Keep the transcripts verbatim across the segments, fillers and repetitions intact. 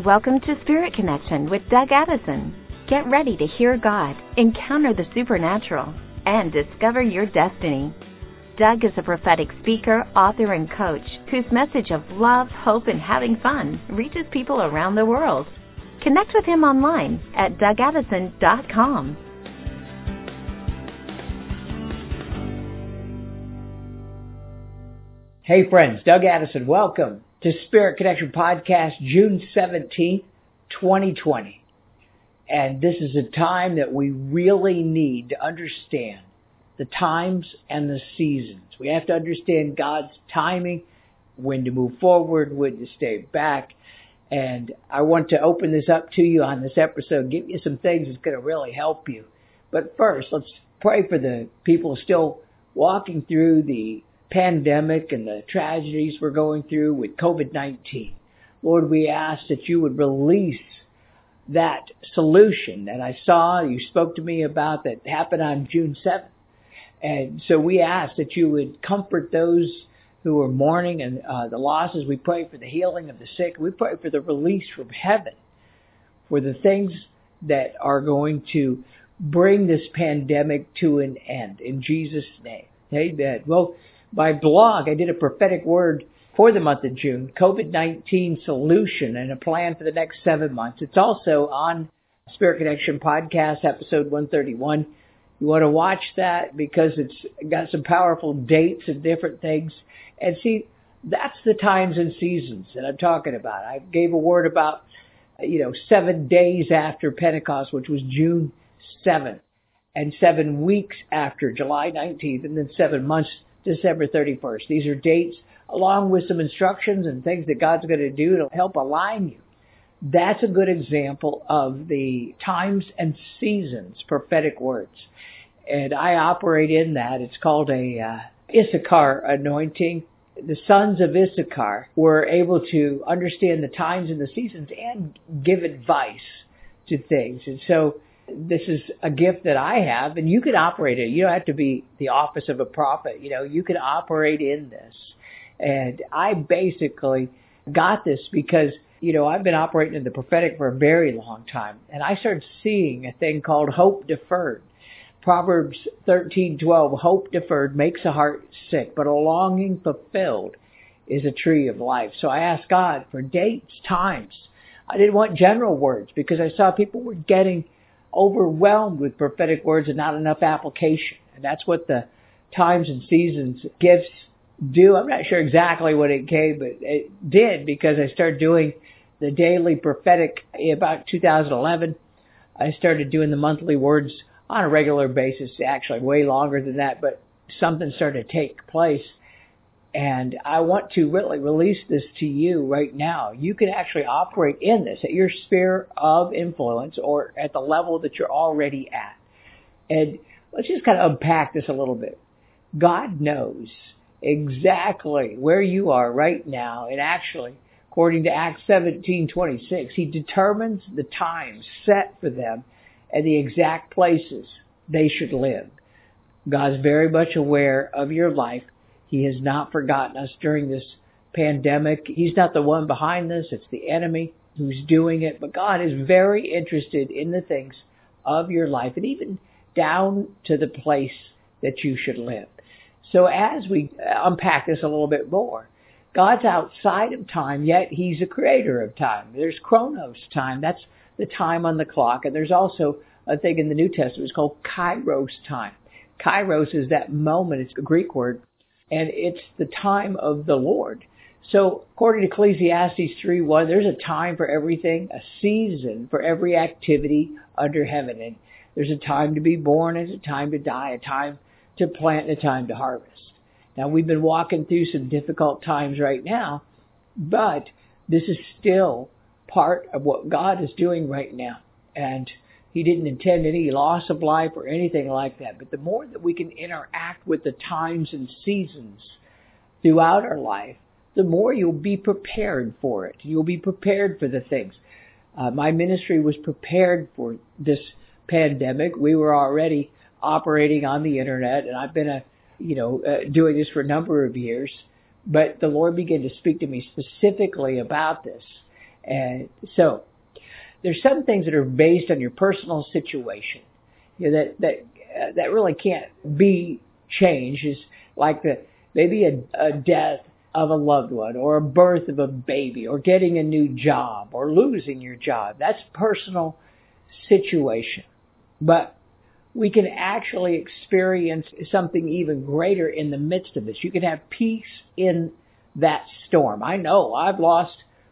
Welcome to Spirit Connection with Doug Addison. Get ready to hear God, encounter the supernatural, and discover your destiny. Doug is a prophetic speaker, author, and coach whose message of love, hope, and having fun reaches people around the world. Connect with him online at doug addison dot com. Hey friends, Doug Addison, welcome to Spirit Connection Podcast, June seventeenth, twenty twenty. And this is a time that we really need to understand the times and the seasons. We have to understand God's timing, when to move forward, when to stay back. And I want to open this up to you on this episode, give you some things that's going to really help you. But first, let's pray for the people still walking through the pandemic and the tragedies we're going through with covid nineteen. Lord, we ask that you would release that solution that I saw, you spoke to me about, that happened on June seventh. And so we ask that you would comfort those who are mourning and uh, the losses. We pray for the healing of the sick. We pray for the release from heaven for the things that are going to bring this pandemic to an end. In Jesus' name. Amen. Well, my blog, I did a prophetic word for the month of June, covid nineteen solution and a plan for the next seven months. It's also on Spirit Connection Podcast, episode one thirty-one. You want to watch that because it's got some powerful dates and different things. And see, that's the times and seasons that I'm talking about. I gave a word about, you know, seven days after Pentecost, which was June seventh, and seven weeks after July nineteenth, and then seven months, December thirty-first. These are dates along with some instructions and things that God's going to do to help align you. That's a good example of the times and seasons prophetic words. And I operate in that. It's called a uh, Issachar anointing. The sons of Issachar were able to understand the times and the seasons and give advice to things. And so this is a gift that I have, and you can operate it. You don't have to be the office of a prophet. You know, you can operate in this. And I basically got this because, you know, I've been operating in the prophetic for a very long time. And I started seeing a thing called hope deferred. Proverbs thirteen twelve, hope deferred makes a heart sick, but a longing fulfilled is a tree of life. So I asked God for dates, times. I didn't want general words because I saw people were getting overwhelmed with prophetic words and not enough application. And that's what the times and seasons gifts do. I'm not sure exactly what it came, but it did because I started doing the daily prophetic in about two thousand eleven. I started doing the monthly words on a regular basis, actually way longer than that, but something started to take place. And I want to really release this to you right now. You can actually operate in this at your sphere of influence or at the level that you're already at. And let's just kind of unpack this a little bit. God knows exactly where you are right now. And actually, according to Acts seventeen twenty-six, he determines the times set for them and the exact places they should live. God's very much aware of your life. He has not forgotten us during this pandemic. He's not the one behind this. It's the enemy who's doing it. But God is very interested in the things of your life and even down to the place that you should live. So as we unpack this a little bit more, God's outside of time, yet he's a creator of time. There's chronos time. That's the time on the clock. And there's also a thing in the New Testament. It's called kairos time. Kairos is that moment. It's a Greek word. And it's the time of the Lord. So according to Ecclesiastes three one, there's a time for everything, a season for every activity under heaven. And there's a time to be born, there's a time to die, a time to plant, and a time to harvest. Now, we've been walking through some difficult times right now, but this is still part of what God is doing right now. And he didn't intend any loss of life or anything like that. But the more that we can interact with the times and seasons throughout our life, the more you'll be prepared for it. You'll be prepared for the things. Uh, my ministry was prepared for this pandemic. We were already operating on the internet, and I've been a, you know, uh, doing this for a number of years. But the Lord began to speak to me specifically about this. And so there's some things that are based on your personal situation, you know, that that uh, that really can't be changed. Is like the maybe a, a death of a loved one, or a birth of a baby, or getting a new job, or losing your job. That's personal situation. But we can actually experience something even greater in the midst of this. You can have peace in that storm. I know I've lost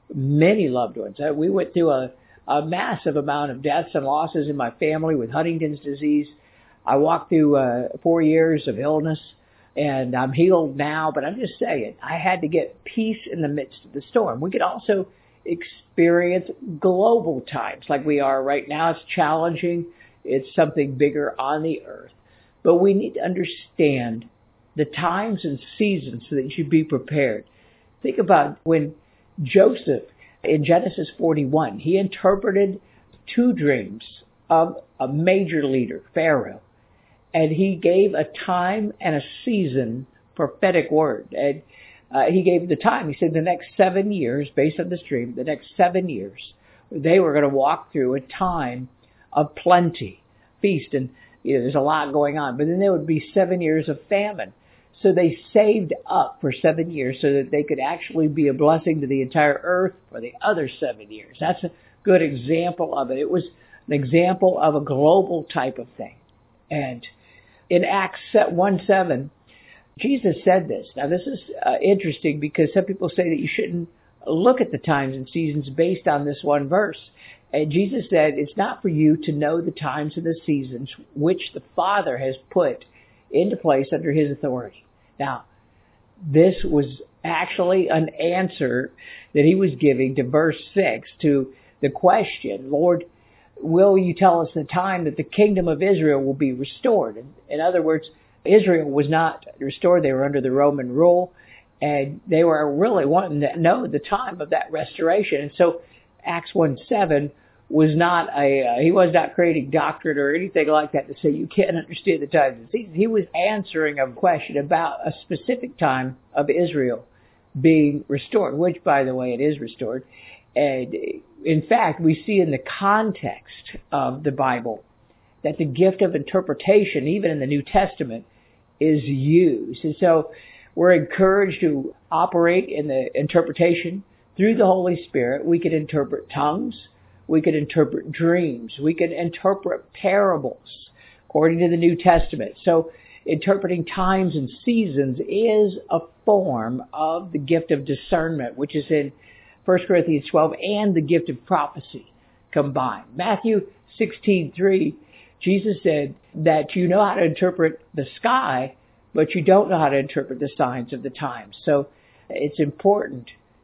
many loved ones. We went through a, a massive amount of deaths and losses in my family with Huntington's disease. I walked through uh, four years of illness, and I'm healed now, but I'm just saying, I had to get peace in the midst of the storm. We could also experience global times like we are right now. It's challenging. It's something bigger on the earth. But we need to understand the times and seasons so that you should be prepared. Think about when Joseph, in Genesis forty-one, he interpreted two dreams of a major leader, Pharaoh. And he gave a time and a season prophetic word. And uh, he gave the time. He said the next seven years, based on this dream, the next seven years, they were going to walk through a time of plenty, feast, and you know, there's a lot going on. But then there would be seven years of famine. So they saved up for seven years so that they could actually be a blessing to the entire earth for the other seven years. That's a good example of it. It was an example of a global type of thing. And in Acts one seven, Jesus said this. Now, this is uh, interesting because some people say that you shouldn't look at the times and seasons based on this one verse. And Jesus said, it's not for you to know the times and the seasons which the Father has put into place under his authority. Now, this was actually an answer that he was giving to verse six to the question, Lord, will you tell us the time that the kingdom of Israel will be restored? In, in other words, Israel was not restored. They were under the Roman rule, and they were really wanting to know the time of that restoration. And so Acts one seven was not a, uh, he was not creating doctrine or anything like that to say you can't understand the times and seasons. He was answering a question about a specific time of Israel being restored, which, by the way, it is restored. And in fact, we see in the context of the Bible that the gift of interpretation, even in the New Testament, is used. And so we're encouraged to operate in the interpretation through the Holy Spirit. We could interpret tongues. We could interpret dreams. We could interpret parables according to the New Testament. So interpreting times and seasons is a form of the gift of discernment, which is in First Corinthians twelve, and the gift of prophecy combined. Matthew sixteen three, Jesus said that you know how to interpret the sky, but you don't know how to interpret the signs of the times. So it's important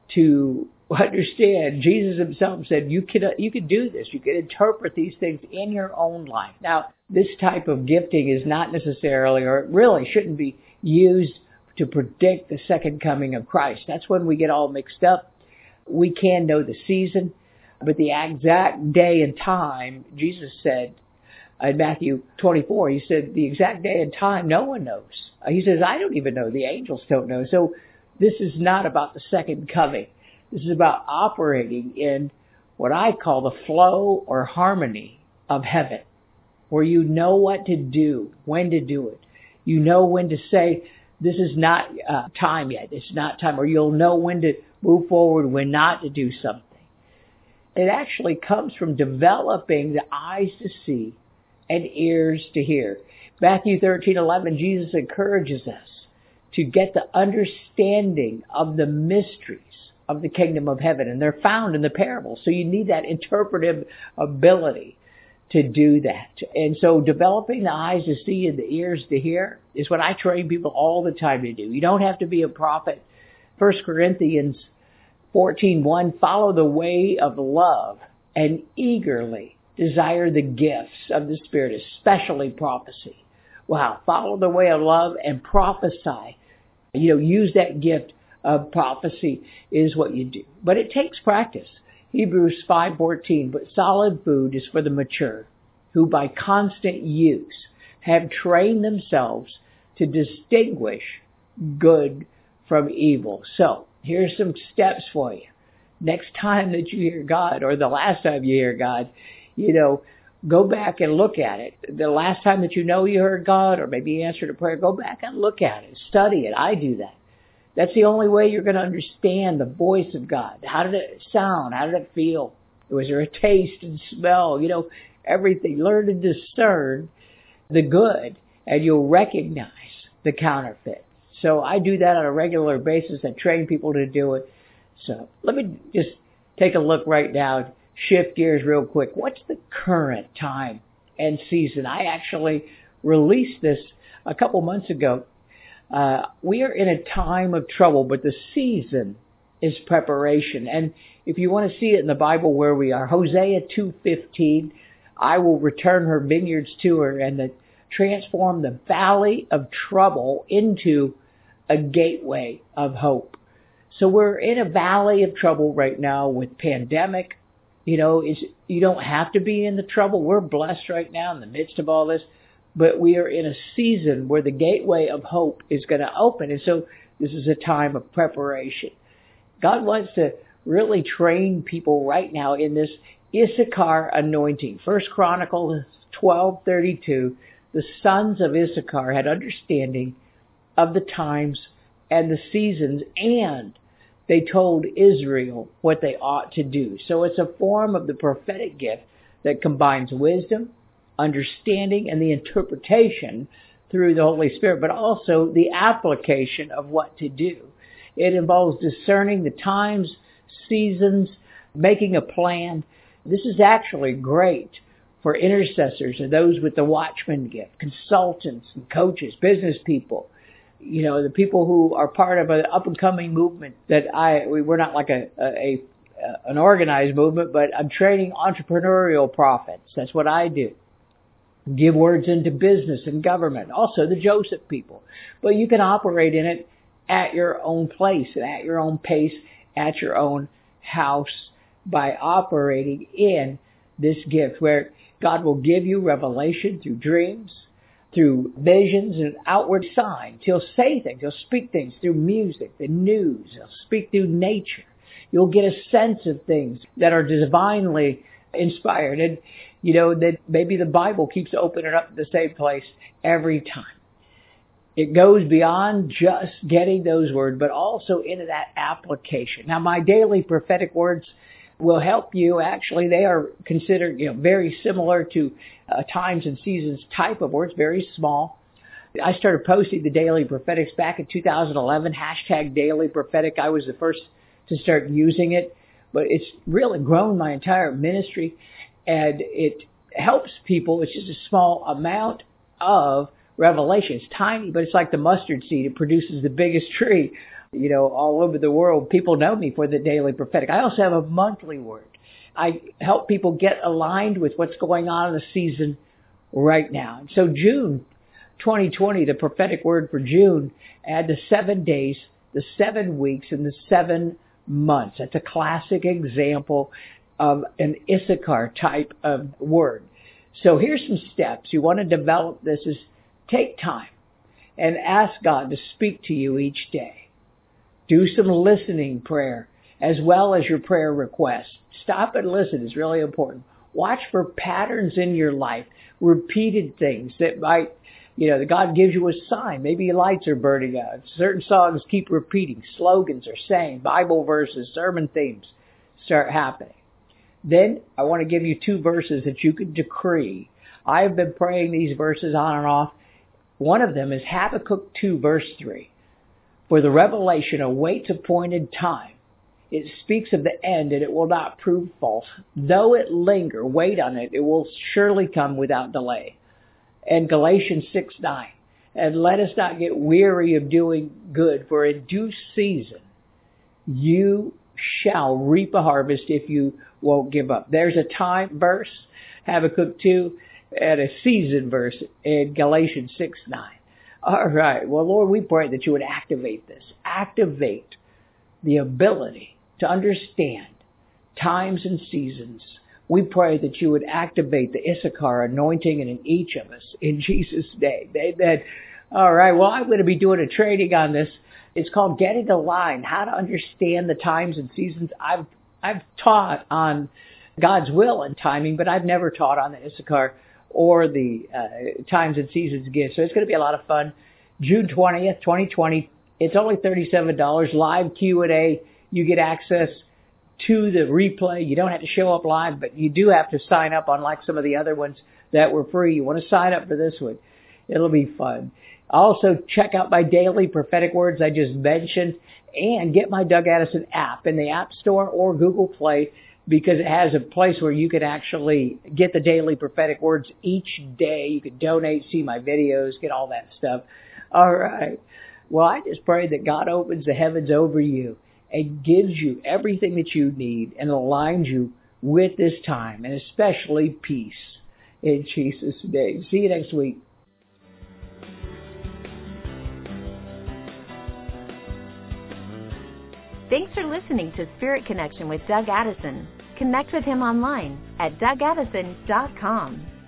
to understand. Jesus himself said you can you can do this. You can interpret these things in your own life. Now, this type of gifting is not necessarily, or it really shouldn't be used to predict the second coming of Christ. That's when we get all mixed up. We can know the season, but the exact day and time, Jesus said in Matthew twenty-four, he said the exact day and time no one knows. He says, I don't even know. The angels don't know. So this is not about the second coming. This is about operating in what I call the flow or harmony of heaven, where you know what to do, when to do it. You know when to say, this is not uh, time yet. It's not time. Or you'll know when to move forward, when not to do something. It actually comes from developing the eyes to see and ears to hear. Matthew thirteen eleven, Jesus encourages us to get the understanding of the mysteries of the kingdom of heaven. And they're found in the parables. So you need that interpretive ability to do that. And so developing the eyes to see and the ears to hear is what I train people all the time to do. You don't have to be a prophet. First Corinthians fourteen one, follow the way of love and eagerly desire the gifts of the Spirit, especially prophecy. Wow, follow the way of love and prophesy. You know, use that gift of prophecy is what you do. But it takes practice. Hebrews five fourteen, but solid food is for the mature, who by constant use have trained themselves to distinguish good from evil. So, here's some steps for you next time that you hear God, or the last time you hear God, you know, go back and look at it. The last time that you know you heard God, or maybe you answered a prayer, go back and look at it. Study it. I do that. That's the only way you're going to understand the voice of God. How did it sound? How did it feel? Was there a taste and smell? You know, everything. Learn to discern the good, and you'll recognize the counterfeit. So I do that on a regular basis. I train people to do it. So let me just take a look right now, shift gears real quick. What's the current time and season? I actually released this a couple months ago. Uh, we are in a time of trouble, but the season is preparation. And if you want to see it in the Bible where we are, Hosea two fifteen, I will return her vineyards to her and the, transform the valley of trouble into a gateway of hope. So we're in a valley of trouble right now with pandemic. You know, it's, you don't have to be in the trouble. We're blessed right now in the midst of all this. But we are in a season where the gateway of hope is going to open. And so this is a time of preparation. God wants to really train people right now in this Issachar anointing. First Chronicles twelve thirty-two, the sons of Issachar had understanding of the times and the seasons, and they told Israel what they ought to do. So it's a form of the prophetic gift that combines wisdom, understanding, and the interpretation through the Holy Spirit, but also the application of what to do. It involves discerning the times, seasons, making a plan. This is actually great for intercessors and those with the watchman gift, consultants and coaches, business people, you know, the people who are part of an up-and-coming movement that I, we, we're not like a, a, a an organized movement, but I'm training entrepreneurial prophets. That's what I do. Give words into business and government. Also the Joseph people. But you can operate in it at your own place and at your own pace, at your own house, by operating in this gift where God will give you revelation through dreams, through visions and outward signs. He'll say things. He'll speak things through music, the news. He'll speak through nature. You'll get a sense of things that are divinely inspired. And, you know, that maybe the Bible keeps opening up the same place every time. It goes beyond just getting those words, but also into that application. Now, my daily prophetic words will help you. Actually, they are considered, you know, very similar to uh, times and seasons type of words, very small. I started posting the daily prophetics back in two thousand eleven, hashtag daily prophetic. I was the first to start using it, but it's really grown my entire ministry, and it helps people. It's just a small amount of revelation. It's tiny, but it's like the mustard seed. It produces the biggest tree, you know, all over the world. People know me for the daily prophetic. I also have a monthly word. I help people get aligned with what's going on in the season right now. So June twenty twenty, the prophetic word for June, add the seven days, the seven weeks, and the seven months. That's a classic example of an Issachar type of word. So here's some steps. You want to develop this is take time and ask God to speak to you each day. Do some listening prayer as well as your prayer requests. Stop and listen is really important. Watch for patterns in your life, repeated things that might, you know, God gives you a sign. Maybe your lights are burning out. Certain songs keep repeating. Slogans are saying. Bible verses, sermon themes start happening. Then I want to give you two verses that you can decree. I have been praying these verses on and off. One of them is Habakkuk two, verse three. For the revelation awaits appointed time. It speaks of the end, and it will not prove false. Though it linger, wait on it. It will surely come without delay. And Galatians six nine. And let us not get weary of doing good, for in due season you shall reap a harvest if you won't give up. There's a time verse, Habakkuk two, and a season verse in Galatians six nine. All right. Well, Lord, we pray that you would activate this. Activate the ability to understand times and seasons. We pray that you would activate the Issachar anointing in each of us in Jesus' name. Amen. All right. Well, I'm going to be doing a training on this. It's called Getting Aligned, how to understand the times and seasons. I've I've taught on God's will and timing, but I've never taught on the Issachar or the uh, times and seasons gift. So it's going to be a lot of fun. June twentieth, twenty twenty. It's only thirty-seven dollars. Live Q and A. You get access to the replay. You don't have to show up live, but you do have to sign up, unlike some of the other ones that were free. You want to sign up for this one. It'll be fun. Also, check out my daily prophetic words I just mentioned, and get my Doug Addison app in the App Store or Google Play, because it has a place where you can actually get the daily prophetic words each day. You can donate, see my videos, get all that stuff. All right. Well, I just pray that God opens the heavens over you and gives you everything that you need and aligns you with this time, and especially peace. In Jesus' name. See you next week. Thanks for listening to Spirit Connection with Doug Addison. Connect with him online at doug addison dot com.